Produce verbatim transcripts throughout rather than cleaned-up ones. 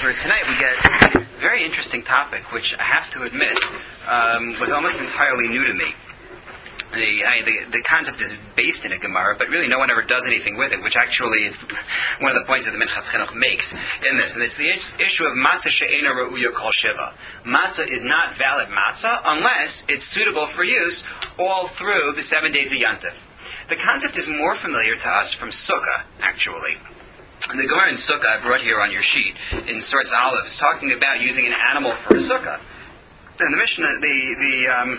for tonight we get a very interesting topic, which I have to admit um, was almost entirely new to me. The, I, the the concept is based in a Gemara, but really no one ever does anything with it, which actually is one of the points that the Minchas Chinuch makes in this. And it's the issue of matzah she'ena ra'uya kol shiva. Matzah is not valid matzah unless it's suitable for use all through the seven days of Yantif. The concept is more familiar to us from Sukkah, actually. The Gemara in Sukkah, I brought here on your sheet, in source Aleph, is talking about using an animal for a Sukkah. And the Mishnah, the the um,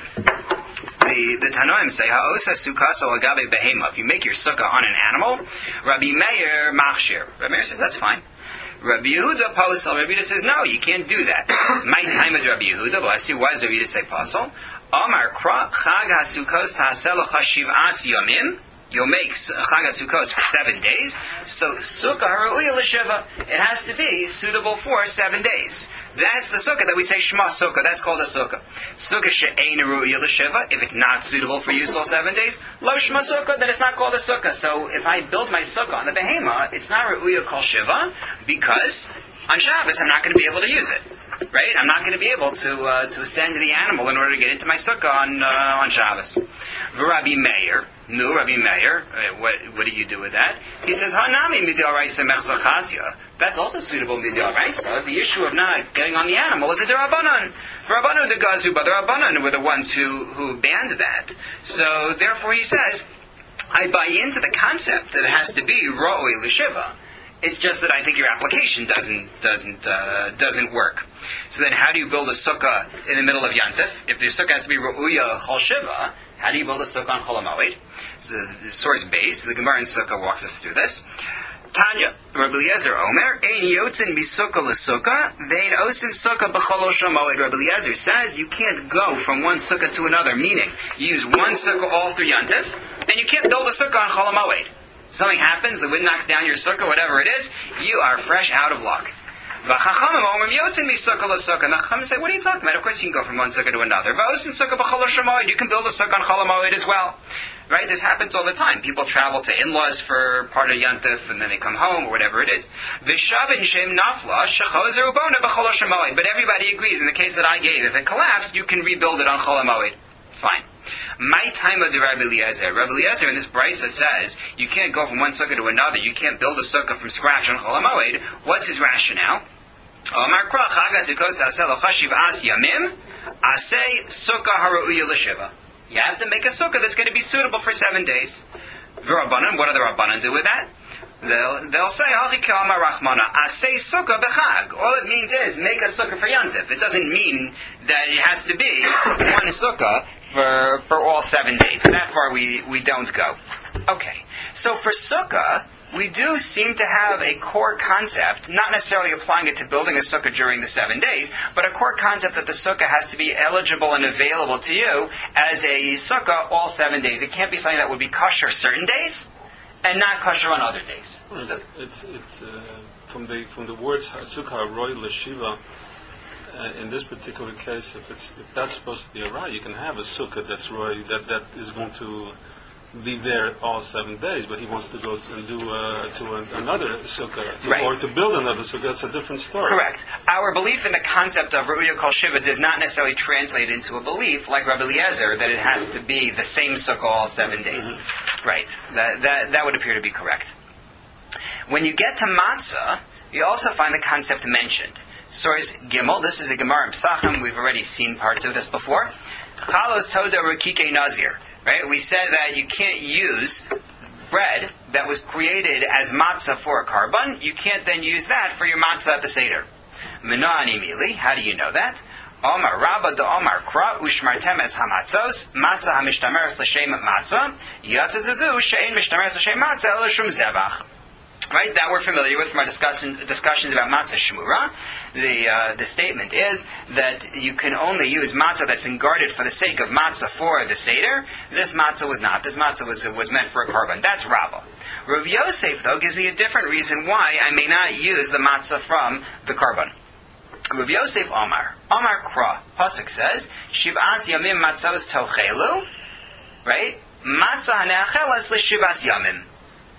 the, the Tanoim say, Ha'osa Sukkaso agabe behema. If you make your Sukkah on an animal, Rabbi Meir machshir. Rabbi Meir says that's fine. Rabbi Yehuda posel. Rabbi Yehuda says no, you can't do that. My time of Rabbi Yehuda. Bless you. Why does Rabbi Yehuda say posel? Amar kra chag hasukos ta'aseh lecha shiv'as yamim. You'll make Chag HaSukkos for seven days. So Sukkah Haru'ya L'Shiva, it has to be suitable for seven days. That's the Sukkah that we say Shema Sukkah. That's called a Sukkah. Sukkah She'ein Haru'ya L'Shiva. If it's not suitable for use all seven days, Lo Shema Sukkah, then it's not called a Sukkah. So if I build my Sukkah on the Behema, it's not Haru'ya Kol Shiva, because on Shabbos I'm not going to be able to use it. Right? I'm not going to be able to uh, to ascend the animal in order to get into my Sukkah on uh, on Shabbos. Rabbi Meir. No, Rabbi Meir, uh, what, what do you do with that? He says, Hanami midil raisa mechzachasya. That's also suitable midil raisa. The issue of not getting on the animal is a derabanan. Rabbanan the gazu, but the Rabbanan were the ones who, who banned that. So, therefore he says, I buy into the concept that it has to be ro'oi l'shiva. It's just that I think your application doesn't doesn't uh, doesn't work. So then how do you build a sukkah in the middle of Yantif? If the sukkah has to be ro'uya chol shiva, how do you build a sukkah on Chol HaMoed? So the source base, the Gemara in Sukkah walks us through this. Tanya, Rabbi Eliezer Omer, Ein yotzin b'sukkah l'sukkah, vein osin sukkah b'chol HaMoed. Rabbi Eliezer says you can't go from one sukkah to another, meaning you use one sukkah all through Yantif, then you can't build a sukkah on Chol HaMoed. Something happens, the wind knocks down your sukkah, whatever it is, you are fresh out of luck. The Chachamim say, what are you talking about? Of course you can go from one sukkah to another. You can build a sukkah on Chol HaMoed as well. Right? This happens all the time. People travel to in-laws for part of Yantif, and then they come home, or whatever it is. But everybody agrees, in the case that I gave, if it collapsed, you can rebuild it on Chol HaMoed. Fine. My time of the Rabbi Eliezer. Rabbi Eliezer in this brisa says you can't go from one sukkah to another. You can't build a sukkah from scratch on Chol HaMoed. What's his rationale? Omar kra chag hasukos ta'aseh lecha shiv'as yamim aseh sukkah haru'uya l'shiva. You have to make a sukkah that's going to be suitable for seven days. V'Rabbanan, what do the Rabbanan do with that? They'll, they'll say, Hachikama Rachmana, Asay Sukkah B'chag. All it means is, make a sukkah for Yantif. It doesn't mean that it has to be one sukkah for, for all seven days. That far we, we don't go. Okay. So for sukkah, we do seem to have a core concept, not necessarily applying it to building a sukkah during the seven days, but a core concept that the sukkah has to be eligible and available to you as a sukkah all seven days. It can't be something that would be kosher certain days, and not kosher on other days. So it's it's uh, from the from the words sukkah roy l'shiva. Uh, in this particular case, if it's if that's supposed to be a right, you can have a sukkah that's roy that that is going to be there all seven days. But he wants to go to, and do uh, to an, another sukkah to, right. or to build another sukkah. That's a different story. Correct. Our belief in the concept of Ru'ya Kol Shiva does not necessarily translate into a belief like Rabbi Eliezer that it has to be the same sukkah all seven days. Mm-hmm. Right. That, that that would appear to be correct. When you get to matzah, you also find the concept mentioned. Source Gimel. This is a Gemara in Pesachim. We've already seen parts of this before. Chalos Toda Rukike Nazir. Right? We said that you can't use bread that was created as matzah for a carbon. You can't then use that for your matzah at the Seder. Mena'ani Mili. How do you know that? Omar Rabba da Omar Kra Ushmartem es hamatzos matzah hamishtameres l'shem matzah yatzazazu she'en mishtameres l'shem matzah el shum zevach. Right, that we're familiar with from our discussion, discussions about matzah shmura. The uh, the statement is that you can only use matzah that's been guarded for the sake of matzah for the Seder. This matzah was not. This matzah was was meant for a carbon. That's Rabbah. Rav Yosef, though, gives me a different reason why I may not use the matzah from the carbon. Rav Yosef Omar. Omar Kra. Pasuk says, Shiv'as yamim matzos tochelu. Right? Matzah hane'achelas l'shiv'as yamim.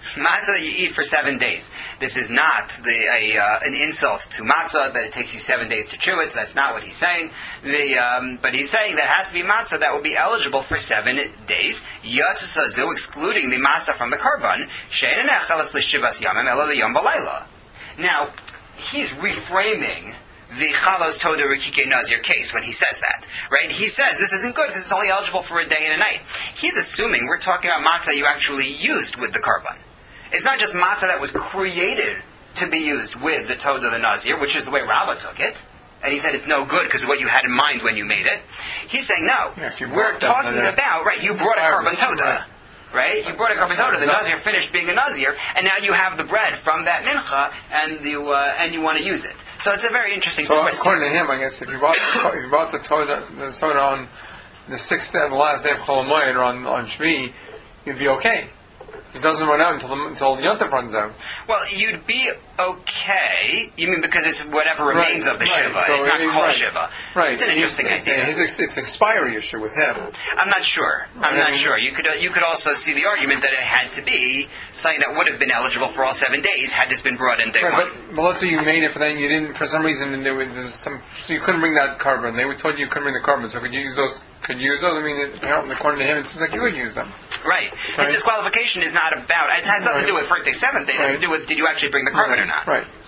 Matzah that you eat for seven days. This is not the, a, uh, an insult to matzah that it takes you seven days to chew it. That's not what he's saying. The, um, but he's saying that it has to be matzah that will be eligible for seven days. Yatzazu, excluding the matzah from the karban. She'ein echeles l'shivas yamim ela liyom b'layla. Now, he's reframing the Chalos Toda Rikike Nazir case when he says that, right? He says this isn't good because it's only eligible for a day and a night. He's assuming we're talking about matzah you actually used with the karban. It's not just matzah that was created to be used with the Toda the Nazir, which is the way Rabbah took it. And he said it's no good because of what you had in mind when you made it. He's saying no. Yeah, we're talking them, about, right, you brought a karban Toda. Right. Right? You brought a karban Toda, the Nazir finished being a Nazir, and now you have the bread from that mincha, and you uh, and you want to use it. So it's a very interesting so twist. According to him, I guess, if you brought if you brought the Toda, the soda on the sixth day, the last day of Chol Hamoed, or on on Shvi, you'd be okay. It doesn't run out until the, until Yom Tov runs out. Well, you'd be okay. You mean because it's whatever remains right, of the right. Shiva. So it's not it, called right. Shiva. Right. It's an interesting it's, idea. It's, it's, it's an expiry issue with him. I'm not sure. I'm right. not sure. You could uh, you could also see the argument that it had to be something that would have been eligible for all seven days had this been brought in day right, one. But, but let's say you made it for that, and you didn't, for some reason, there was some, so you couldn't bring that carbon. They were told you couldn't bring the carbon, so could you use those? Could you use those? I mean, apparently, according to him, it seems like you would use them. Right. right. His disqualification is not about. It has nothing right. to do with first day, seventh day. It has right. to do with did you actually bring the carbon right. or not. Right.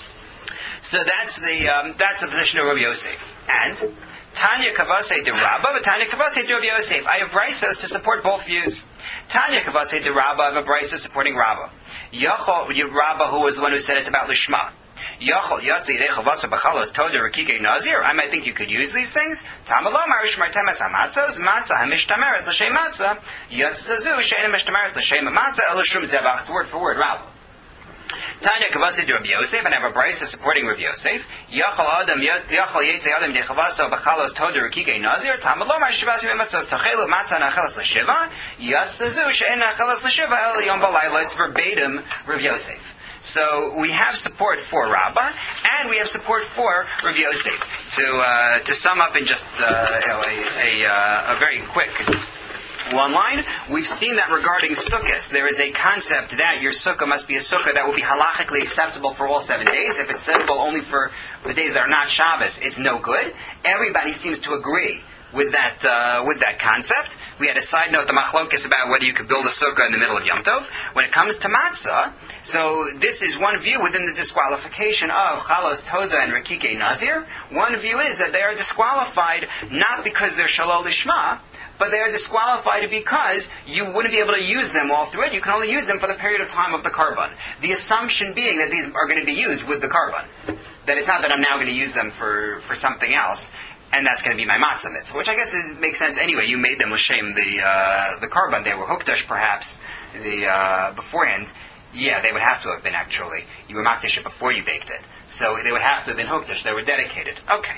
So that's the um, that's the position of Rabbi Yosef. And Tanya Kavase de Rabba, but Tanya Kavase de Rabbi Yosef. I have brisos to support both views. Tanya Kavase de Rabba, I have a brisa supporting Rabba. Yachol Rabba, who was the one who said it's about Lishma. Yachol Yatzi Rechavasa Bachalos Toda Rakike Nazir. I might think you could use these things. Tamalomar Ishmartemes Hamatzos Matzah Hamishtameres L'Shem Matzah Yatzazu Shein Mishtameres L'Shem Matzah Elishum Zevach. Word for word, Rabba. Tanya Kavasi de Rabbi Yosef, and I have a brisa supporting Rabbi Yosef. Yachal Adam Yachal Yetze Adam Dechavasa Bachalos Toda Rakike Nazir. Tamalomar Shivasi Matzos Tachelu Matzah Nachelas L'Shiva Yatzazu Shein Nachelas L'Shiva El Yom Balayla. It's verbatim Rabbi Yosef. So we have support for Rabbah, and we have support for Rabbi Yosef. To uh, to sum up in just uh, you know, a, a, uh, a very quick one line, we've seen that regarding sukkahs, there is a concept that your sukkah must be a sukkah that will be halachically acceptable for all seven days. If it's acceptable only for the days that are not Shabbos, it's no good. Everybody seems to agree with that uh, with that concept. We had a side note, the machlokes, about whether you could build a sukkah in the middle of Yom Tov. When it comes to matzah, so this is one view within the disqualification of Chalos Toda and Rakike Nazir. One view is that they are disqualified not because they're Shalol Lishma, but they are disqualified because you wouldn't be able to use them all through it. You can only use them for the period of time of the karban. The assumption being that these are going to be used with the karban. That it's not that I'm now going to use them for, for something else, and that's going to be my matzah mitzvah, which I guess is, makes sense anyway. You made them l'shem the uh, the karban. They were hukdash perhaps the uh, beforehand. Yeah, they would have to have been actually. You were makdash it before you baked it, so they would have to have been hukdash. They were dedicated. Okay.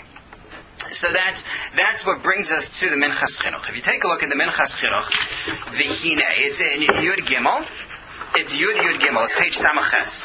So that's that's what brings us to the Minchas Chinuch. If you take a look at the Minchas Chinuch, V'hine, it's in Yud Gimel. It's Yud Yud Gimel. It's page Samaches.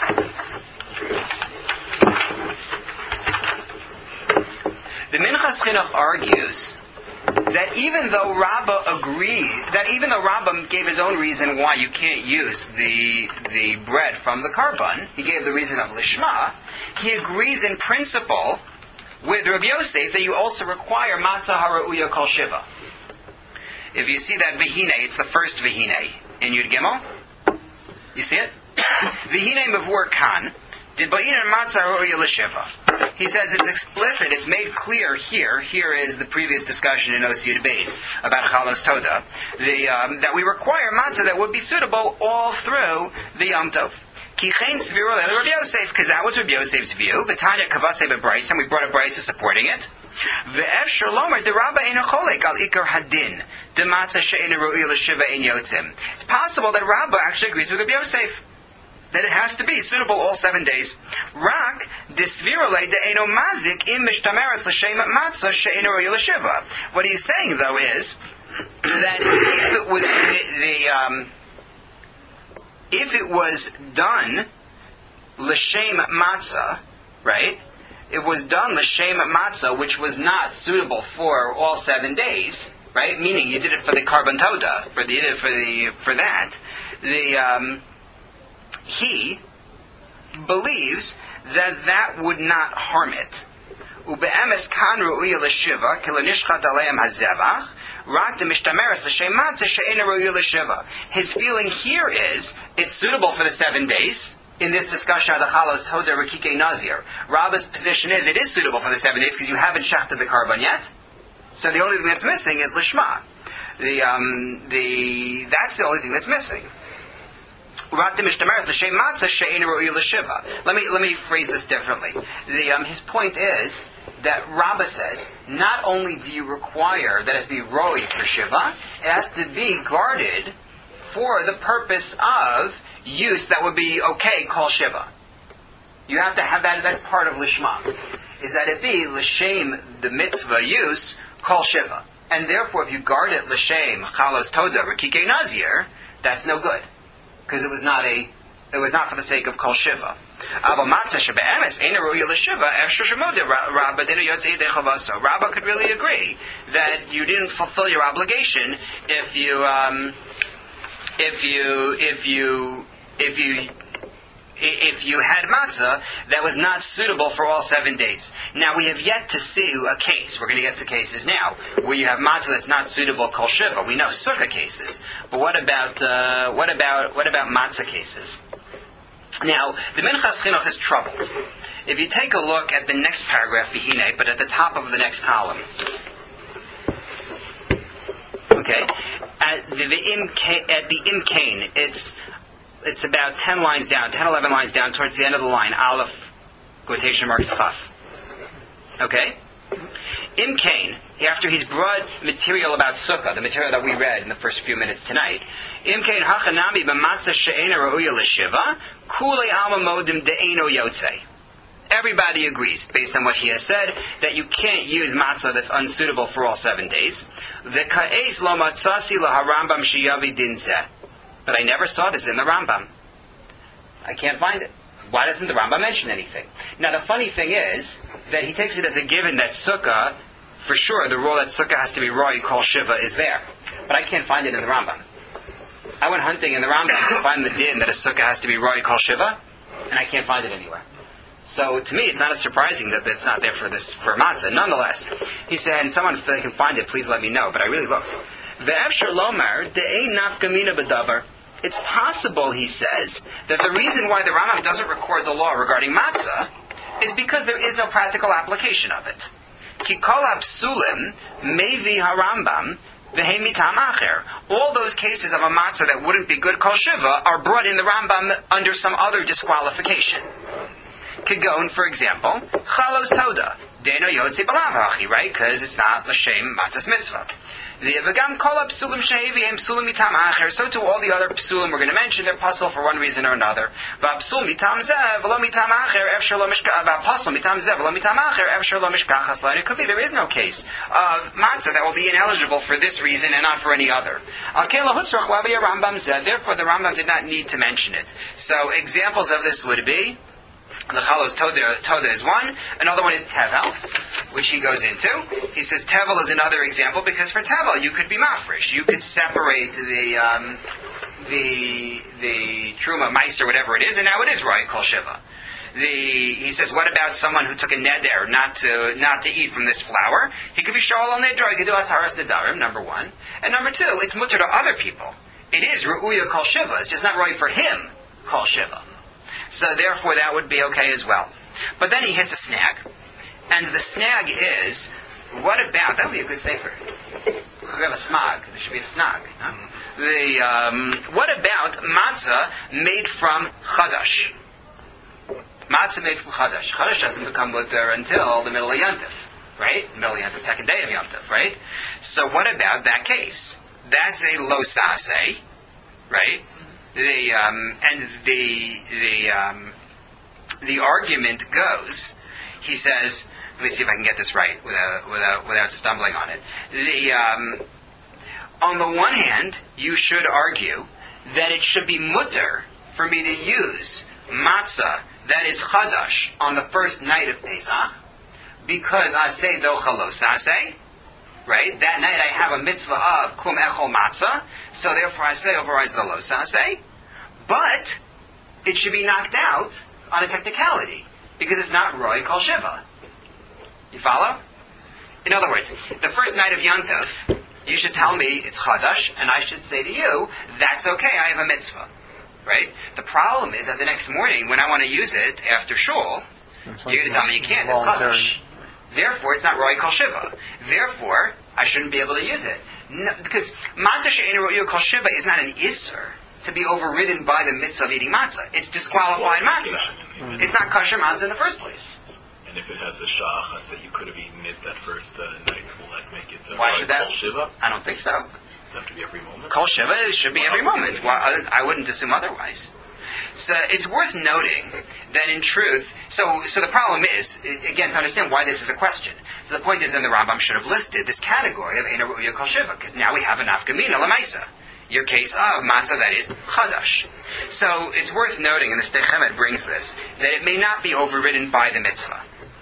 The Minchas Chinuch argues that even though Rabbah agreed, that even though Rabbah gave his own reason why you can't use the the bread from the karban, he gave the reason of Lishma, he agrees in principle with Rabbi Yosef that you also require matzah hara'uya kol shiva. If you see that v'hine, it's the first v'hine in Yud Gimel. You see it? V'hine mavur kan did ba'in matzah hara'uya l'shiva. He says it's explicit, it's made clear here. Here is the previous discussion in Osiyud Beis about Chalos Toda, the, um, that we require matzah that would be suitable all through the Yom Tov. Kichein Sviro Lele Rabbi Yosef, because that was Rabbi Yosef's view. V'tanya Kavase beBrisa, and we brought a brisa supporting it. Ve'ef Shalomar de Rabba Ein Cholek al Ikar Hadin de Matzah She'ein Ru'il Shiva Ein Yotzim. It's possible that Rabba actually agrees with Rabbi Yosef that it has to be suitable all seven days. Rak de Sviro Le de Eino Mazik im Mishtameres L'Shem Matzah She'ein Ru'il Shiva. What he's saying though is that if it was the, the um, if it was done l'shem matzah, right? It was done l'shem matzah, which was not suitable for all seven days, right? Meaning you did it for the karban toda, for the for the for that. The um, he believes that that would not harm it. Ube'emes kan ru'uya l'shiva kila nishchat aleim hazevach rak de mishtameres l'shem matzah she'ena ru'uya l'shiva. His feeling here is it's suitable for the seven days. In this discussion of the Chalos Toda Rikike Nazir, Rabba's position is it is suitable for the seven days because you haven't shachted the carbon yet. So the only thing that's missing is lishma. The um, the that's the only thing that's missing. Let me let me phrase this differently. The, um, his point is that Rabbah says not only do you require that it be roi for shiva, it has to be guarded for the purpose of use that would be okay called shiva. You have to have that. That's part of lishma. Is that it be l'shem the mitzvah use called shiva, and therefore if you guard it l'shem chalos toda rikike nazir, that's no good. Because it was not a, it was not for the sake of kol shiva. Rabba could really agree that you didn't fulfill your obligation if you, um, if you, if you, if you, if you had matzah that was not suitable for all seven days. Now we have yet to see a case. We're going to get to cases now where you have matzah that's not suitable kol shiva. We know sukkah cases, but what about uh, what about what about matzah cases? Now the Minchas Chinuch is troubled. If you take a look at the next paragraph, v'hine, but at the top of the next column, okay, at the, the im at the imkain, it's It's about ten lines down, ten, eleven lines down, towards the end of the line. Aleph, quotation marks, chaf. Okay? In Cain, after he's brought material about Sukkah, the material that we read in the first few minutes tonight, In Cain, hachanami b'matzah she'ena ra'uya l'shiva, kulei alma modim de'eno yotzei. Everybody agrees, based on what he has said, that you can't use matzah that's unsuitable for all seven days. V'ka'es lo matzasi laharambam shiyavi dinzeh. But I never saw this in the Rambam. I can't find it. Why doesn't the Rambam mention anything? Now the funny thing is that he takes it as a given that Sukkah, for sure, the rule that Sukkah has to be raw, you call Shiva, is there. But I can't find it in the Rambam. I went hunting in the Rambam to find the din that a Sukkah has to be raw, you call Shiva, and I can't find it anywhere. So to me, it's not as surprising that it's not there for this for matzah. Nonetheless, he said, and someone if they can find it, please let me know. But I really looked. Ve'efshar lomar de'ei nafkamina b'davar. It's possible, he says, that the reason why the Rambam doesn't record the law regarding matzah is because there is no practical application of it. Ki kol hapsulim mevi harambam v'hei mitam acher. All those cases of a matzah that wouldn't be good kol shiva are brought in the Rambam under some other disqualification. Kigon, for example, chalos toda deno yotzi balavachi, right? Because it's not l'shem matzah's mitzvah. The V'gam kol psulim she'evim psulim mitam acher. So to all the other psulim we're going to mention, they're puzzle for one reason or another. V'psul mitam zev v'lo mitam acher efshar lo mishkach. V'psul mitam zev v'lo mitam acher efshar lo mishkachas lain. It could be there is no case of matzah that will be ineligible for this reason and not for any other. Al kei lahutzrach lavi Rambam zeh. Therefore, the Rambam did not need to mention it. So examples of this would be the Chalos Toda, Toda is one. Another one is Tevel, which he goes into. He says Tevel is another example because for Tevel you could be mafresh. You could separate the um, the the Truma, Mice, or whatever it is, and now it is Roy Kol Shiva. The, he says, what about someone who took a neder not to not to eat from this flour? He could be Sha'ol al Nedra, he could do Ataras Nedarim, number one. And number two, it's mutter to other people. It is Ru'uya Kol Shiva. It's just not Roy for him, Kol Shiva. So therefore that would be okay as well. But then he hits a snag. And the snag is, what about, that would be a good sefer. We have a smag. There should be a snag. Huh? The, um, what about matzah made from chadash? Matzah made from chadash. Chadash doesn't become mutter until the middle of Yontif. Right? The middle of Yontif, second day of Yontif, right? So what about that case? That's a lo saseh, right? The um, and the the um, the argument goes. He says, let me see if I can get this right without without without stumbling on it. The um, on the one hand, you should argue that it should be mutter for me to use matzah that is chadash on the first night of Pesach because I say docha lo saseh. Right? That night I have a mitzvah of kum echol matzah, so therefore I say overrides the lo saseh. But it should be knocked out on a technicality, because it's not Roy Kol Shiva. You follow? In other words, the first night of Yontif, you should tell me it's Chadash, and I should say to you, that's okay, I have a mitzvah. Right? The problem is that the next morning, when I want to use it after shul, you're going to tell me you can't, it's Chadash. Therefore, it's not Roy Kol Shiva. Therefore, I shouldn't be able to use it. No, because Matzah She'ein Roy Kol Shiva is not an Isser to be overridden by the mitzvah of eating matzah. It's disqualified matzah. Mm-hmm. It's not kosher matzah in the first place. And if it has a shachas that you could have eaten it that first uh, night, will that make it uh, Why should that? Kol Shiva? I don't think so. Does it have to be every moment? Kol Shiva it should be every moment. Well, I, I wouldn't assume otherwise. So it's worth noting that in truth, so so the problem is, again, to understand why this is a question. So the point is, then the Rambam should have listed this category of Eina Ru'ya Kol Shiva, because now we have an Afkamina Lamaisa. Your case of matzah that is chadash. So it's worth noting, and the Sdei Chemed brings this, that it may not be overridden by the mitzvah.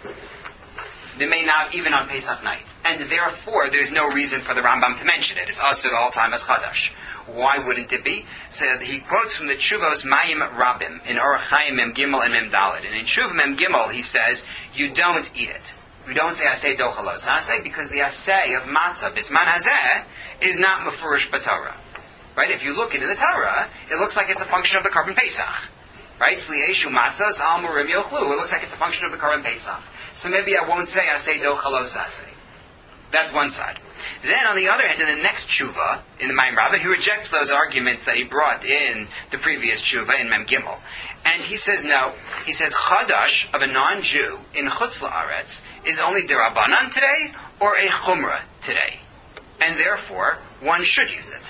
It may not, even on Pesach night. And therefore, there's no reason for the Rambam to mention it. It's also the whole time as chadash. Why wouldn't it be? So he quotes from the Tshuvos Mayim Rabim in Orach Chaim Mem Gimel and Mem Daled. And in Tshuva Mem Gimel, he says, you don't eat it. We don't say asay dochalos asay because the asay of matzah, bisman hazeh, is not mefurish b'Torah. Right? If you look into the Torah, it looks like it's a function of the Korban Pesach. Right? Tzlieshu matzos al murim yochlu. It looks like it's a function of the Korban Pesach. So maybe I won't say asay dochalos asay. That's one side. Then on the other hand, in the next tshuva, in the Mayim Rabbah, he rejects those arguments that he brought in the previous tshuva in Mem Gimel. And he says no. He says chadash of a non-Jew in Chutz La'aretz is only derabanan today or a chumrah today. And therefore, one should use it.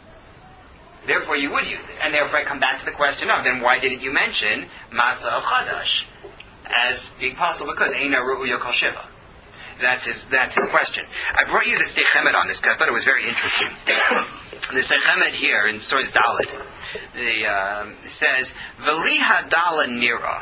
Therefore, you would use it. And therefore, I come back to the question of, then why didn't you mention matzah of chadash as being possible? Because Eina Ru'ya Kol Shiva. That's his, that's his question. I brought you the Sdei Chemed on this because I thought it was very interesting. The Sdei Chemed here in Source Dalet the, uh, says, V'li hadala nira.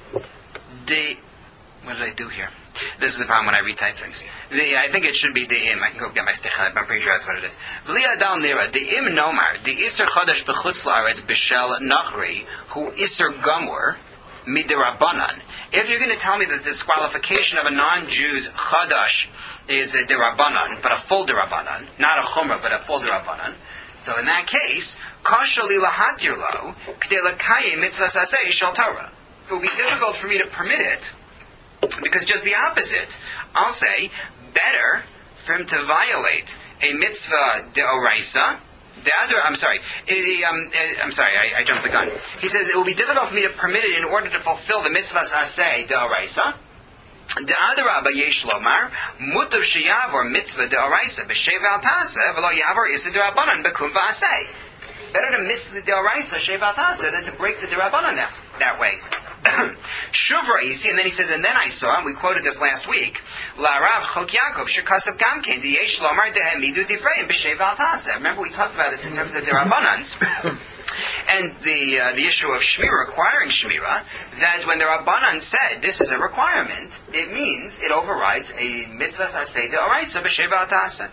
The, what did I do here? This is the problem when I retype things. The, I think it should be the im. I can go get my Sdei Chemed, but I'm pretty sure that's what it is. V'li hadala nira. The im nomar. The iser chadash b'chutz la'aretz b'shel nachri hu iser gamur. Midirabanan. If you're going to tell me that the disqualification of a non-Jew's chadash is a dirabanan, but a full dirabanan, not a chumrah, but a full dirabanan, so in that case, kashali lahatirlo k'dei l'kayim mitzvah saseh shel Torah. It will be difficult for me to permit it because just the opposite. I'll say better for him to violate a mitzvah deoraisa. The other, I'm sorry, it, um, it, I'm sorry, I, I jumped the gun. He says, it will be difficult for me to permit it in order to fulfill the mitzvahs aseh de'oraisa. The other Rabba yesh lomar, mutav sheyavor mitzvah de'oraisa, b'shev al taseh, v'lo yavor issa de'rabanan, b'kum v'aseh. Better to miss the de'oraisa, shev al taseh, than to break the de'rabanan that, that way. Shuvra, you see, and then he says, and then I saw, and we quoted this last week, La Rav Chok Yaakov Shekasav Gamkin, the Yesh Lomar Dehemidu Difreim B'Shev Al Taseh. Remember we talked about this in terms of the Rabbanans, and the uh, the issue of Shmira, requiring Shmira, that when the Rabbanan said this is a requirement, it means it overrides a mitzvah aseh de'oraisa B'Shev Al Taseh.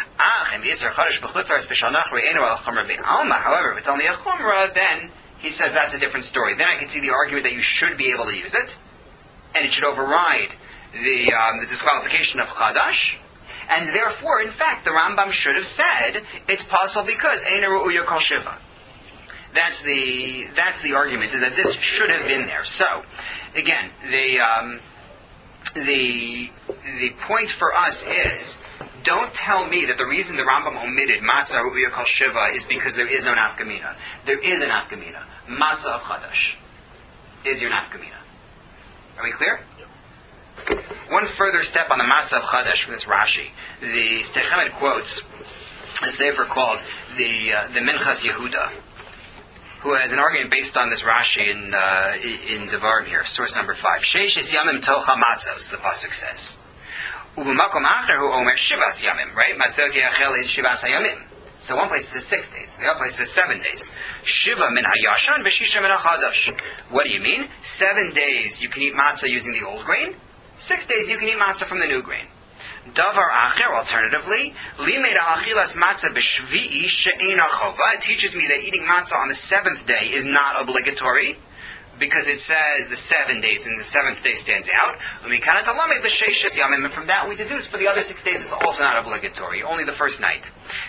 However, if it's only a chumrah, then he says that's a different story. Then I can see the argument that you should be able to use it, and it should override the um, the disqualification of chadash, and therefore, in fact, the Rambam should have said it's possible because Eina Ru'ya Kol Shiva. That's the that's the argument, is that this should have been there. So, again, the um, the the point for us is, don't tell me that the reason the Rambam omitted Matzah Ru'ya Kol Shiva is because there is no nafkamina. There is a nafkamina. Matzah of Chadash is your nafkamina. Are we clear? Yep. One further step on the Matzah of Chadash from this Rashi. The Sdei Chemed quotes a sefer called the uh, the Minchas Yehuda, who has an argument based on this Rashi in uh, in Devarim here, source number five. Sheish es yamim tocha matzos, the pasuk says. U'b'makom acher hu omer shivas yamim, right? Matzos yachel is shivas hayamim. So one place says six days, the other place says seven days. Shiva min hayashan v'shisha min hachadash. What do you mean? Seven days you can eat matzah using the old grain. Six days you can eat matzah from the new grain. Davar acher, alternatively, limed al-achilas matzah b'shvi'i she'ena chova. It teaches me that eating matzah on the seventh day is not obligatory. because it says the seven days and the seventh day stands out. And from that we deduce for the other six days it's also not obligatory, only the first night.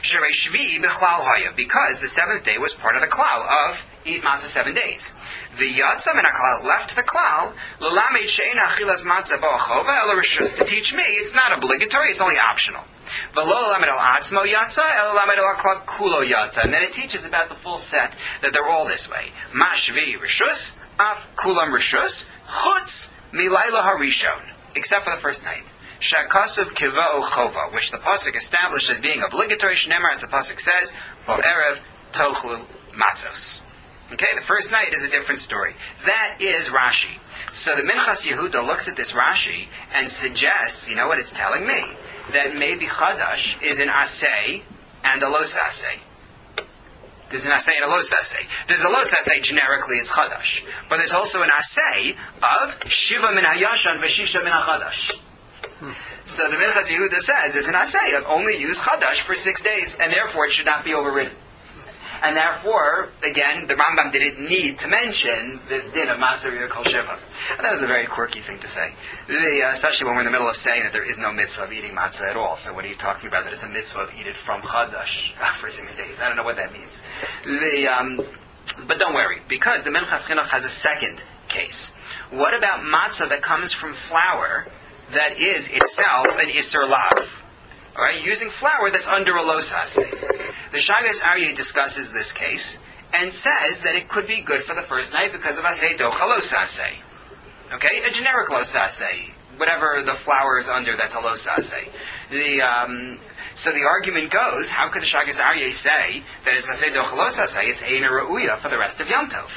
Because the seventh day was part of the klal of eat matzah seven days. The yatsa min haklal left the klal l'lamed she'ein achilas matzah bo'achova ela reshus, to teach me it's not obligatory, it's only optional. V'lo l'lamed al atzmo yatsa ela l'lamed al klal kulo yatsa, and then it teaches about the full set that they're all this way. Ma shvi reshus af kulam reshus chutz milayla harishon, except for the first night. Shakasav kiva chova, which the pasuk established as being obligatory. Shnemar, as the pasuk says, erev tochlu matzos. Okay, the first night is a different story. That is Rashi. So the Minchas Yehuda looks at this Rashi and suggests, you know what it's telling me? That maybe Chadash is an Asay and a Los Asay. There's an Asay and a Los Asay. There's a Los Asay, generically it's Chadash. But there's also an Asay of Shiva min HaYashan v'Shisha min HaChadash. So the Minchas Yehuda says there's an Asay of only use Chadash for six days, and therefore it should not be overridden. And therefore, again, the Rambam didn't need to mention this din of matzah riyah kol shiva. And that was a very quirky thing to say, the, uh, especially when we're in the middle of saying that there is no mitzvah of eating matzah at all. So what are you talking about? That it's a mitzvah of eat it from Chadash for six days. I don't know what that means. The, um, but don't worry, because the Minchas Chinuch has a second case. What about matzah that comes from flour that is itself an Isser Lav? All right, using flour that's under a Los Asay. The Shagas Aryeh discusses this case and says that it could be good for the first night because of Asay Docha Los Asay. Okay, a generic Los Asay, whatever the flour is under, that's a Los Asay. The um, so the argument goes: how could the Shagas Aryeh say that it's Asay Docha Los Asay? It's Eina Reuya for the rest of Yom Tov.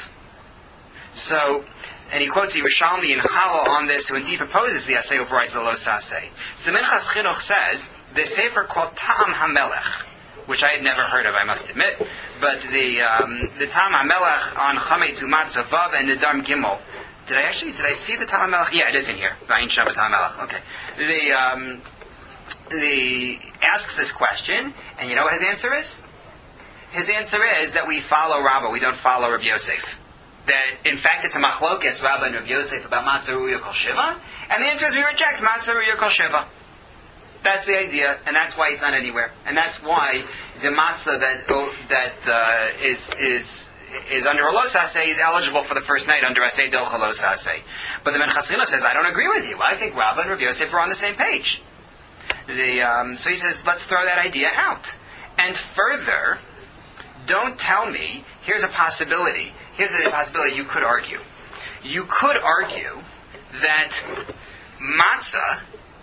So. And he quotes Yerushalmi and Chalal on this, who indeed proposes the Asay overrides the Los Asay. So the Minchas Chinuch says the sefer called Ta'am HaMelech, which I had never heard of, I must admit, but the um, the Ta'am HaMelech on Chametz Umatzah Vav and Nedam Gimel. Did I actually, did I see the Ta'am HaMelech? Yeah, it is in here. V'ayin Shabbat Ta'am HaMelech. Okay. The, um, the, asks this question, and you know what his answer is? His answer is that we follow Rabbah, we don't follow Rabbi Yosef. That, in fact, it's a machlokes, Rabbah and Rabbi Yosef, about Matzah Ruyah Kol Shiva, and the answer is we reject Matzah Ruyah Kol Shiva. That's the idea, and that's why it's not anywhere. And that's why the matzah that oh, that uh, is is is under a Los Asay is eligible for the first night under Asay Docha Los Asay. But the Minchas Chinuch says, I don't agree with you. I think Rabbah and Rabbi Yosef are on the same page. The, um, so he says, let's throw that idea out. And further, don't tell me, here's a possibility. Here's a possibility you could argue. You could argue that matzah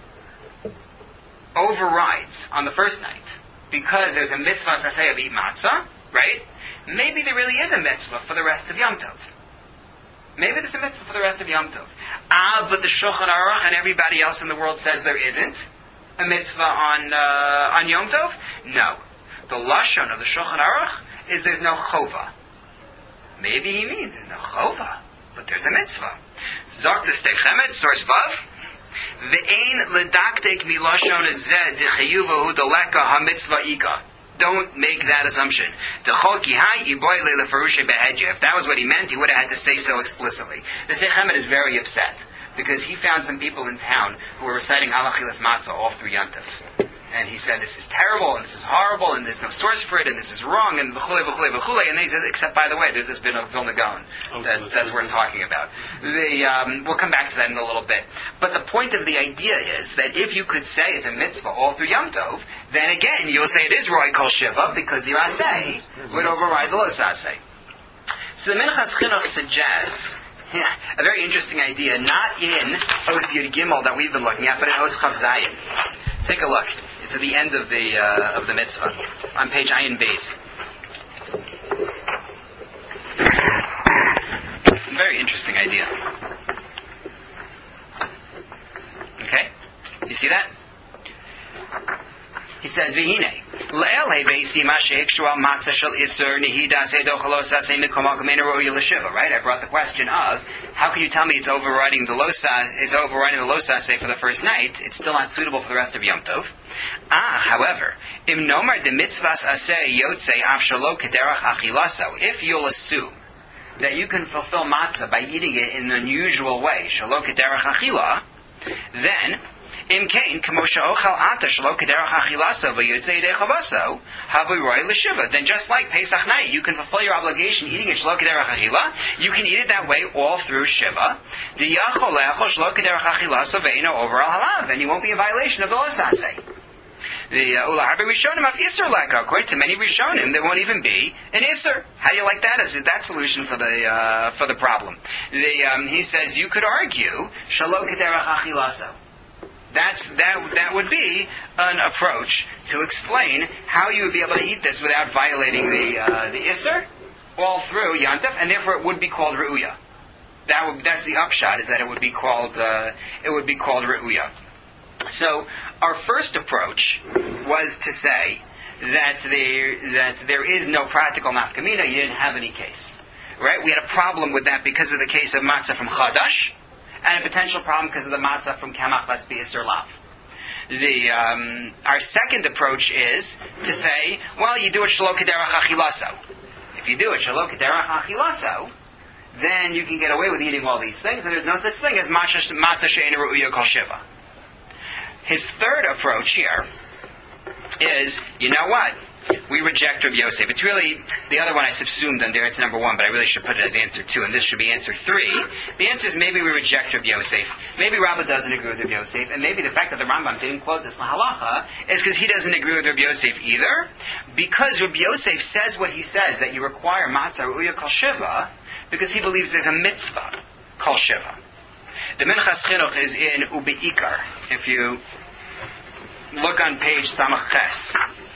overrides on the first night because there's a mitzvah saseh of eat matzah, right? Maybe there really is a mitzvah for the rest of Yom Tov. Maybe there's a mitzvah for the rest of Yom Tov. Ah, but the Shulchan Aruch and everybody else in the world says there isn't a mitzvah on uh, on Yom Tov. No, the lashon of the Shulchan Aruch is there's no chova. Maybe he means there's no chova, but there's a mitzvah. Zok the Stei Chemetz, source Vav. Ve'ein ledaktek milashon zed dechayuvahu deleka hamitzvah ika. Don't make that assumption. If that was what he meant, he would have had to say so explicitly. The Stei Chemetz is very upset because he found some people in town who were reciting Halachilas Matzah all through Yom Tov. And he said, this is terrible, and this is horrible, and there's no source for it, and this is wrong, and v'chulei, v'chulei, v'chulei. And then he said, except, by the way, there's this bit of Vilna Gaon that, that's worth talking about. The, um, we'll come back to that in a little bit. But the point of the idea is that if you could say it's a mitzvah all through Yom Tov, then again, you'll say it is Roy Kol Shiva, because the Raseh would override the Los Asay. So the Minchas Chinuch suggests yeah, a very interesting idea, not in Os Yud Gimel that we've been looking at, but in Os Chav Zayin. Take a look. It's at the end of the uh, of the mitzvah on page Ayin Beis. Very interesting idea. Okay, you see that? He says, "V'hine le'el heveisi ma shehikshu al matzah shel iser nihida sedochalos asay mikomal kamena ro'y l'shiva." Right? I brought the question of how can you tell me it's overriding the losa is overriding the losa say for the first night? It's still not suitable for the rest of Yom Tov. Ah, however, im nomar de mitzvahs asay yotzei af shelo kederach achilaso. If you'll assume that you can fulfill matzah by eating it in an unusual way, shelo kederach achila, then im kain kamo she'ochel ata shelo kederach achilaso v'yotzei yedei chavaso havu roy l'shiva. Then just like Pesach night, you can fulfill your obligation eating it shelo kederach achila. You can eat it that way all through Shiva. The yachol le'achol shelo kederach achilaso ve'ino over al halav, and you won't be in violation of the lasasei. The Ula Harbi Rishonim of Isser Leka. According to many Rishonim, there won't even be an Isser. How do you like that as that solution for the uh, for the problem? The, um, he says you could argue Shalo Kederach Achilaso. That's that that would be an approach to explain how you would be able to eat this without violating the uh, the Isser all through Yantav, and therefore it would be called Re'uya. That would, that's the upshot, is that it would be called uh, it would be called Re'uya. So our first approach was to say that there that there is no practical nafkamina. You didn't have any case, right? We had a problem with that because of the case of matzah from Chadash, and a potential problem because of the matzah from Kamach, let's be Isser Lav. The um, our second approach is to say, well, you do it shelo kederach achilaso. If you do it shelo kederach achilaso, then you can get away with eating all these things, and there's no such thing as matzah she'eina re'uya kol shiva. His third approach here is, you know what? We reject Rabbi Yosef. It's really, the other one I subsumed under, it's number one, but I really should put it as answer two, and this should be answer three. The answer is maybe we reject Rabbi Yosef. Maybe Rabbah doesn't agree with Rabbi Yosef, and maybe the fact that the Rambam didn't quote this halacha is because he doesn't agree with Rabbi Yosef either, because Rabbi Yosef says what he says, that you require matzah re'uya kol shiva, because he believes there's a mitzvah kol shiva. The Minchas Chinuch is in Ubeikar. If you look on page Samach Ches.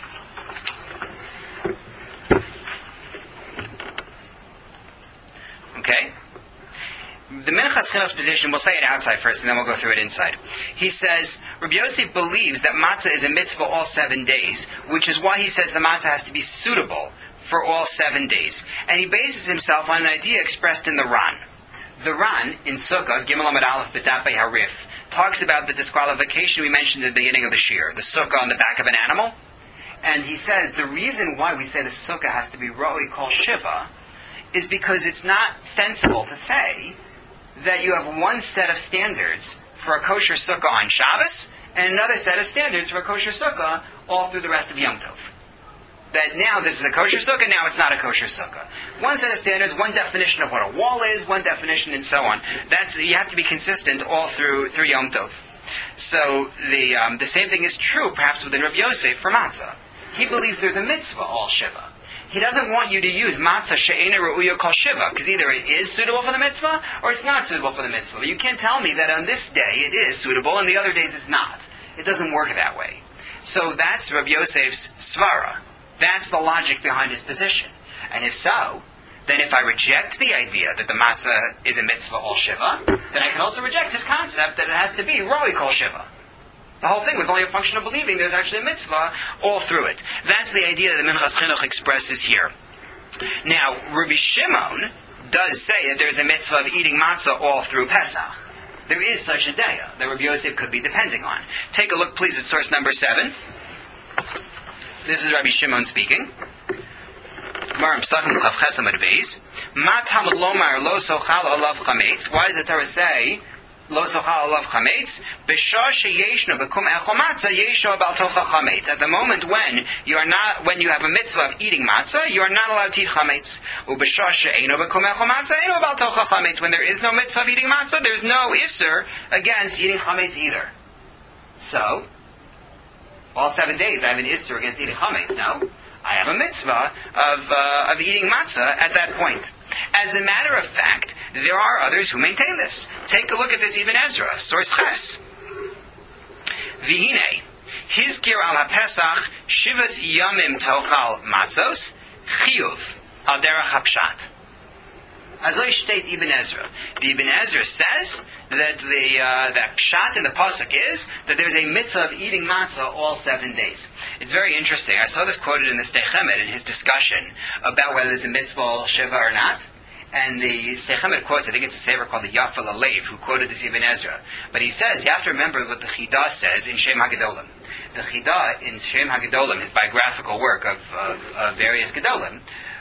Okay? The Minchas Chinuch's position, we'll say it outside first and then we'll go through it inside. He says, Rabbi Yosef believes that matzah is a mitzvah all seven days, which is why he says the matzah has to be suitable for all seven days. And he bases himself on an idea expressed in the Ran. The Ran, in Sukkah, Gimel Amud Aleph B'Dapei Harif, talks about the disqualification we mentioned at the beginning of the shir, the sukkah on the back of an animal. And he says the reason why we say the sukkah has to be Ro'i Kol Shiva is because it's not sensible to say that you have one set of standards for a kosher sukkah on Shabbos and another set of standards for a kosher sukkah all through the rest of Yom Tov. That now this is a kosher sukkah, now it's not a kosher sukkah. One set of standards, one definition of what a wall is, one definition, and so on. That's you have to be consistent all through through Yom Tov. So the um, the same thing is true, perhaps within Rav Yosef for matzah. He believes there's a mitzvah all shiva. He doesn't want you to use matzah she'eina re'uya kol shiva, because either it is suitable for the mitzvah or it's not suitable for the mitzvah. But you can't tell me that on this day it is suitable and the other days it's not. It doesn't work that way. So that's Rav Yosef's svara. That's the logic behind his position. And if so, then if I reject the idea that the matzah is a mitzvah all shiva, then I can also reject his concept that it has to be roi kol shiva. The whole thing was only a function of believing there's actually a mitzvah all through it. That's the idea that the Minchas Chinuch expresses here. Now, Rabbi Shimon does say that there's a mitzvah of eating matzah all through Pesach. There is such a daya that Rabbi Yosef could be depending on. Take a look, please, at source number seven. This is Rabbi Shimon speaking. Why does the Torah say lo sochal alav chametz? B'shah sheyeshno b'kum echol matzah yesho bal tocha chametz. At the moment when you are not, when you have a mitzvah of eating matzah, you are not allowed to eat chametz. U'b'shah she'eno b'kum echol matzah eno bal tocha chametz. When there is no mitzvah of eating matzah, there's no isser against eating chametz either. So, all seven days I have an isser against eating chametz. No, I have a mitzvah of uh, of eating matzah at that point. As a matter of fact, there are others who maintain this. Take a look at this Ibn Ezra, source Ches. V'hine, hizkir al ha'pesach shivas yamim tochal matzos chiyuv al derech hapshat. As I state Ibn Ezra, the Ibn Ezra says that the uh, that pshat in the pasuk is that there's a mitzvah of eating matzah all seven days. It's very interesting. I saw this quoted in the Sdei Chemed in his discussion about whether there's a mitzvah shiva or not. And the Sdei Chemed quotes, I think it's a saver called the Yafa Lalev, who quoted this Ibn Ezra. But he says, you have to remember what the Chidah says in Shem HaGedolim. The Chidah in Shem HaGedolim, his biographical work of, of, of various Gedolim,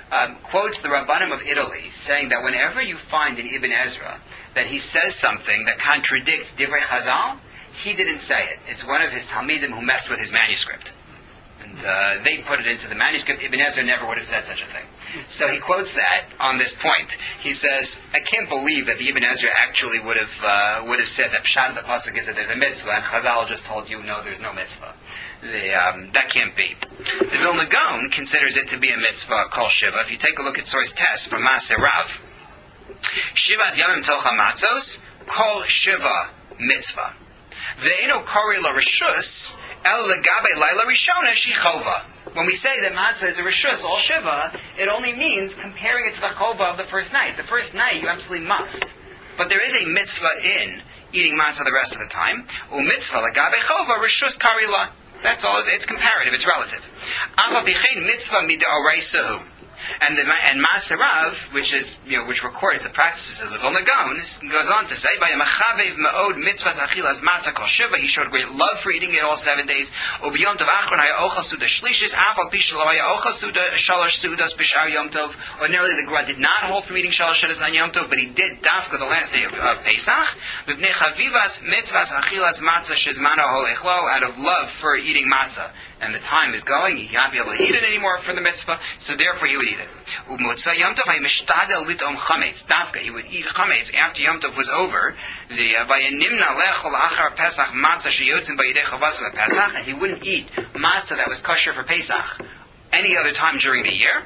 um, quotes the Rabbanim of Italy, saying that whenever you find in Ibn Ezra that he says something that contradicts Divrei Chazal, he didn't say it. It's one of his Talmidim who messed with his manuscript. And uh, they put it into the manuscript. Ibn Ezra never would have said such a thing. So he quotes that on this point. He says, I can't believe that the Ibn Ezra actually would have uh, would have said that Pshat of the Pasuk is that there's a mitzvah, and Chazal just told you, no, there's no mitzvah. The, um, that can't be. The Vilna Gaon considers it to be a mitzvah called Shiva. If you take a look at source test from Maaseh Rav, Shivas Yamim Tocha Matzos, Kol Shiva Mitzvah. Ve'eno Kori La Rishus, El Legabe Laila Rishona Shichova. When we say that matzah is a rishus, all shiva, it only means comparing it to the chova of the first night. The first night you absolutely must. But there is a mitzvah in eating matzah the rest of the time. U mitzvah legabe chova rishus karila. That's all. It's comparative. It's relative. Ava bichein mitzvah mid'oraisahu. And the and Maaseh Rav, which is you know which records the practices of the Vilna Gaon, goes on to say, "Vayamachavev ma'od mitzvahs achilas matzah kol shiva." He showed great love for eating it all seven days. Ubiyom tov achron haya ochel suda shlishis afal pishlo haya ochel suda shalosh sudas b'shar yom tov. Ordinarily, the Gra did not hold from eating shalosh sudas on yom tov, but he did dafka the last day of, of Pesach. V'bnei chavivas mitzvahs achilas matzah shizmano holechlo, out of love for eating matzah. And the time is going, he can't be able to eat it anymore for the mitzvah, so therefore he would eat it. He would eat chametz after Yom Tov was over. And he wouldn't eat matzah that was kosher for Pesach any other time during the year.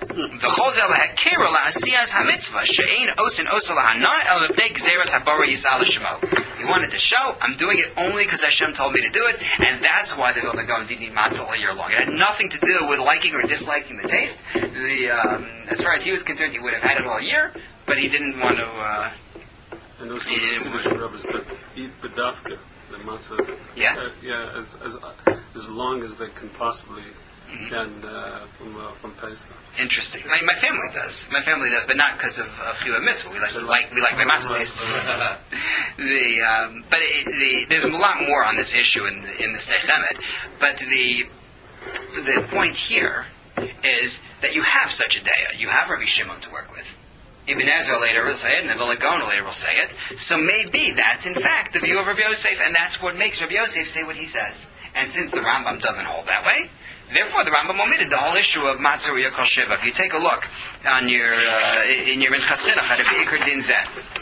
He wanted to show, I'm doing it only because Hashem told me to do it, and that's why the Vilna Gaon didn't eat matzah all year long. It had nothing to do with liking or disliking the taste. The, um, as far as he was concerned, he would have had it all year, but he didn't want to... Uh, and also the Siddush rabbis that eat bedavka, the matzah. Yeah? Uh, yeah, as, as, as long as they can possibly... Mm-hmm. And uh, from uh, from Pesach. Interesting. My, my family does. My family does, but not because of of Chiyuv Mitzvah. We like we like we like my matzah tastes. the um, but it, the, there's a lot more on this issue in the, in the Sdei Chemed. But the the point here is that you have such a day. You have Rabbi Shimon to work with. Ibn Ezra later will say it, and the Vilna Gaon later will say it. So maybe that's in fact the view of Rabbi Yosef, and that's what makes Rabbi Yosef say what he says. And since the Rambam doesn't hold that way, therefore, the Rambam omitted the whole issue of Matzah Riyah Kol Shiva. If you take a look on your uh, in your Minchas Chinuch, Be'ikar Din Zeh,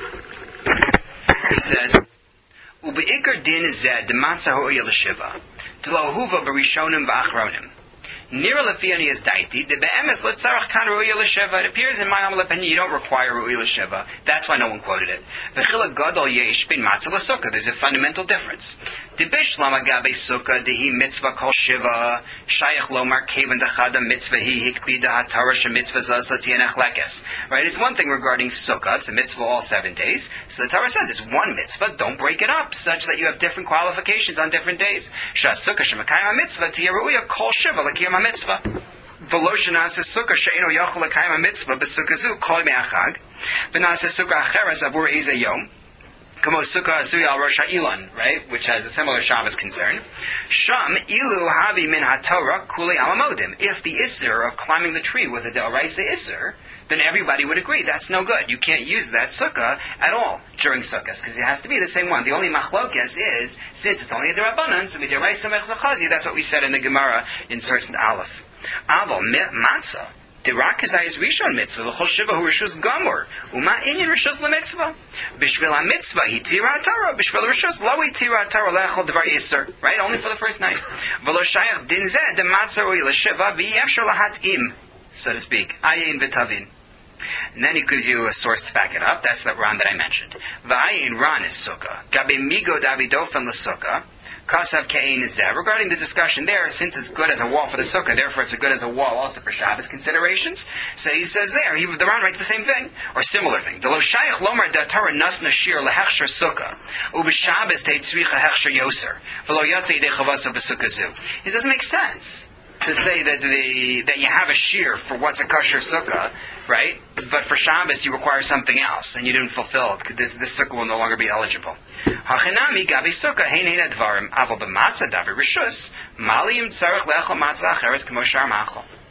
he says, "Ube'ikar Din Zeh de Matzah Riyah L'Shiva, D'lo Huva B'Rishonim V'Achronim. Nira Lefiani is daiti. The be'emes letzarach kan ru'ya l'sheva. It appears in my humble opinion you don't require ru'ya l'sheva. That's why no one quoted it. V'chilak gadol yesh bin matzah l'sukkah. There's a fundamental difference. Dibish lama gabe sukkah dehi mitzvah kol shiva shayach lomar kevan dachada mitzvah hi hikbida hatara shemitzvah zaz latiyanach lekes. Right? It's one thing regarding sukkah. It's a mitzvah all seven days. So the Torah says it's one mitzvah. Don't break it up such that you have different qualifications on different days. Shas sukkah shemakayim mitzvah tiya ru'ya kol shiva l'kiyam mitzvah. Veloshanas sukkah she'eno yachol l'kayim mitzvah b'sukkah zu kol me'achag. V'nas sukkah acheres avur eze yom. Kamo sukkah asuya al Rosh Ha'ilon, right, which has a similar Shabbos concern. Sham ilu havi min haTorah kuli alamodim. If the isser of climbing the tree was a deoraisa isser, then everybody would agree that's no good. You can't use that sukkah at all during sukkahs because it has to be the same one. The only machlokes is since it's only a derabanan, so midoraisa mechzachazi. That's what we said in the Gemara in Source Aleph. Aval matzah. Dirak is rishon mitzvah v'chol shiva hu rishus gamor uma inyan rishus lemitzvah b'shvil ha-mitzvah hi tira atara b'shvil rishus lo hi tira atara le'achol devar iser, right, only for the first night v'lo shayach din zeh de matzah oi l'shiva v'yefshar lahat im, so to speak, ayin v'tavin. And then he gives you a source to back it up. That's that Ran that I mentioned. V'ayin Ran is sukkah gabe migo davidofen l'sukkah Kasav Ke'ein is there. Regarding the discussion there, since it's good as a wall for the sukkah, therefore it's a good as a wall also for Shabbos considerations. So he says there, he, the Ran writes the same thing, or similar thing. The Lo Shayach Lomar Da Torah Nas Nashir LeHechsher Sukkah Ub'Shabbos Teitzricha Hechsher Yoser V'lo Yatzei Yidei Chavasav B'Sukkah Zu. It doesn't make sense to say that the that you have a shear for what's a kosher sukkah, right? But for Shabbos you require something else, and you didn't fulfill it. This, this sukkah will no longer be eligible. Hachinami gabi sukkah hein hein advarim aval b'matzah davi rishus maliyim tzarich le'achol matzah acheres k'mo shar machol.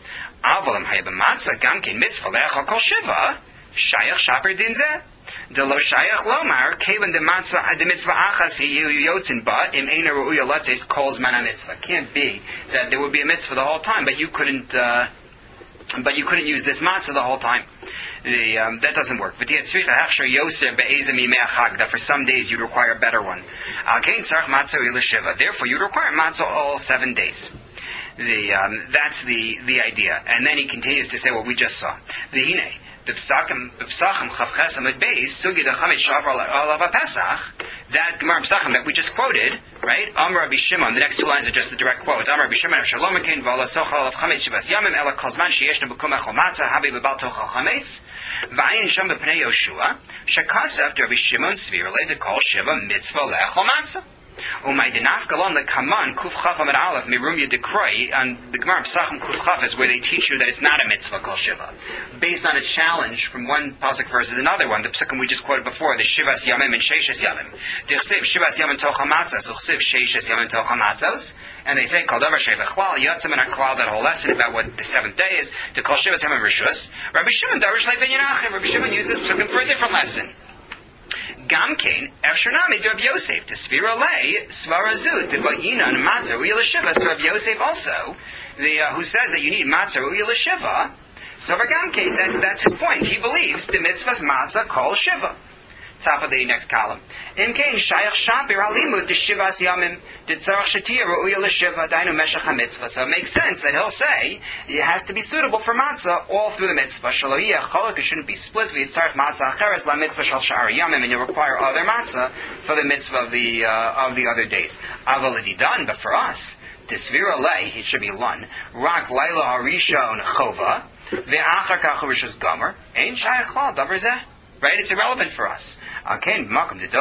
Avalam hayab matzah gamkin mitzvah le'achal kol shiva shayach shaper din zeh. The lo shayach lomar kevin the matzah the mitzvah achas he yotzin ba im eina ru'uya latzes calls man a mitzvah. Can't be that there would be a mitzvah the whole time, but you couldn't, uh, but you couldn't use this matzah the whole time. The, um, that doesn't work. But that for some days you'd require a better one. Therefore, you'd require matzah all seven days. The, um, that's the, the idea. And then he continues to say what we just saw. The B'psachim Chavches Amud Beis Sugi Dachamid Shavar Alav Pesach. That Gemara B'psachim that we just quoted, right? Amar Rabbi Shimon. The next two lines are just the direct quote. Amar Rabbi Shimon Shalom Akein V'Ala Sochal Alav Chametz Shivas Yamim Ela Kozman Sheyeshna B'Kum Echol Matzah Habi B'Bal Tochal Chametz V'Ayin Sham B'Pnei Yoshua Shekasav Rabbi Shimon Svirle to call Shiva Mitzvah Le'Echol Matzah. Umay denaf galon the kaman kuf chaf amid aleph mirumya dekroi, and the Gemara Pesachim kuf chaf is where they teach you that it's not a mitzvah called shiva, based on a challenge from one pasuk versus another one. The psukim we just quoted before, the shivas yamim and sheishes yamim. The chsiv shivas yamim tocha matzos, the chsiv sheishes yamim tocha matzos, and they say kol davar sheva chlal yotzim and aklal, that whole lesson about what the seventh day is to call shivas yamim rishus. Rabbi Shimon darish leifin yanachim. Rabbi Shimon uses psukim for a different lesson. Gamkein, Efshernami, Rabbi Yosef, to Sfira Lei, Svarazut, to Va'inan, Matzah, Uya L'Shiva. So Rabbi Yosef also, the, uh, who says that you need Matzah, Uya L'Shiva. So for Gamkein, that, that's his point. He believes the mitzvah's Matzah called Shiva. Top of the next column. Imkein, Shayach Shapir Halimut, to Shivas Yamim, to Tzarach Shatir, Uya L'Shiva, Dainu Meshach HaMitzvah. So it makes sense that he'll say it has to be suitable for Matzah all through the mitzvah. Shaloiyah Cholok, it shouldn't be split. V'yitzarach Matzah Acheres, La Mitzvah Shal Sha'ar Yamim, and you require other Matzah for the mitzvah of the, uh, of the other days. Aval done, but for us, the Svira Lei, it should be Lun, Rak Laila Harishon Chova, Ve'achar Kach Harishos Gomer, Ein Shayach Chlal, Davar Zeh. Right? It's irrelevant for us. Okay, you could use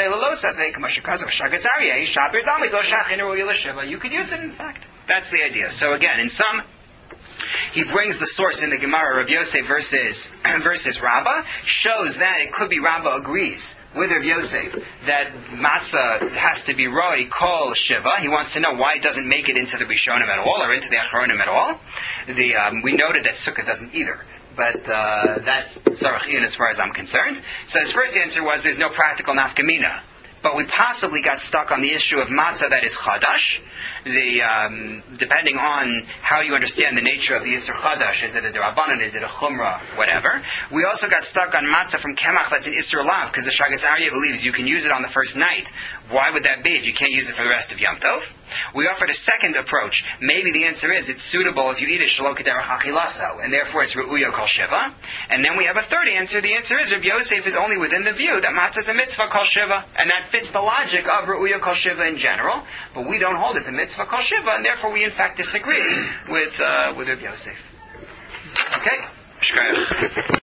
it, in fact. That's the idea. So again, in some, he brings the source in the Gemara, Rav Yosef versus, versus Rabbah, shows that it could be Rabbah agrees with Rav Yosef that matzah has to be roi kol shiva. He wants to know why it doesn't make it into the Rishonim at all, or into the Acharonim at all. The, um, we noted that Sukkah doesn't either. But uh, that's Sarachiyun as far as I'm concerned. So his first answer was there's no practical nafkamina. But we possibly got stuck on the issue of matzah that is chadash. The, um, depending on how you understand the nature of the Yisur Chadash, is it a Derabanan, is it a Chumrah, whatever. We also got stuck on matzah from Kemach that's an Yisur Lav, because the Shagas Aryeh believes you can use it on the first night. Why would that be if you can't use it for the rest of Yom Tov? We offered a second approach. Maybe the answer is it's suitable if you eat it Shalom Kederach Achilaso, and therefore it's Ru'uya Kol Shiva. And then we have a third answer. The answer is Rabbi Yosef is only within the view that matzah is a mitzvah Kol Shiva, and that fits the logic of Ru'uya Kol Shiva in general, but we don't hold it to mitzvah Kol Shiva, and therefore we in fact disagree with, uh, with Rabbi Yosef. Okay?